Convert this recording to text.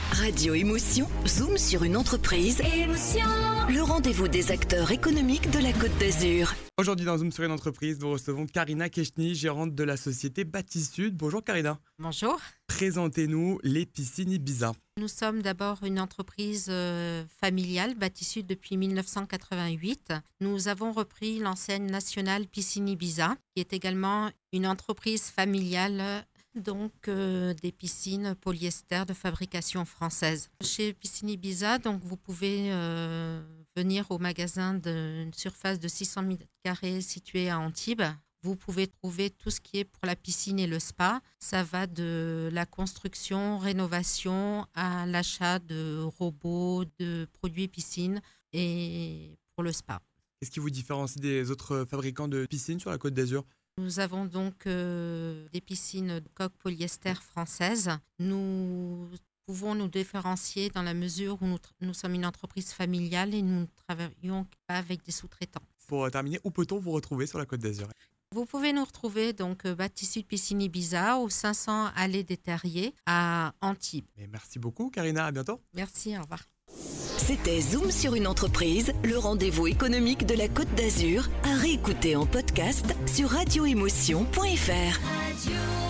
Radio Émotion, zoom sur une entreprise. Émotion. Le rendez-vous des acteurs économiques de la Côte d'Azur. Aujourd'hui dans Zoom sur une entreprise, nous recevons Karina Kechny, gérante de la société Bâti-Sud. Bonjour Karina. Bonjour. Présentez-nous les piscines Ibiza. Nous sommes d'abord une entreprise familiale, Bâti-Sud depuis 1988. Nous avons repris l'enseigne nationale Piscine Ibiza, qui est également une entreprise familiale, donc des piscines polyester de fabrication française. Chez Piscine Ibiza, donc vous pouvez venir au magasin d'une surface de 600 m² situé à Antibes. Vous pouvez trouver tout ce qui est pour la piscine et le spa. Ça va de la construction, rénovation à l'achat de robots, de produits piscine et pour le spa. Qu'est-ce qui vous différencie des autres fabricants de piscines sur la Côte d'Azur ? Nous avons donc des piscines de coque polyester françaises. Nous pouvons nous différencier dans la mesure où nous sommes une entreprise familiale et nous ne travaillons pas avec des sous-traitants. Pour terminer, où peut-on vous retrouver sur la Côte d'Azur ? Vous pouvez nous retrouver donc Bâti-Sud Piscine Ibiza au 500 Allée des Terriers à Antibes. Et merci beaucoup Karina, à bientôt. Merci, au revoir. C'était Zoom sur une entreprise, le rendez-vous économique de la Côte d'Azur, à réécouter en podcast sur radioémotion.fr.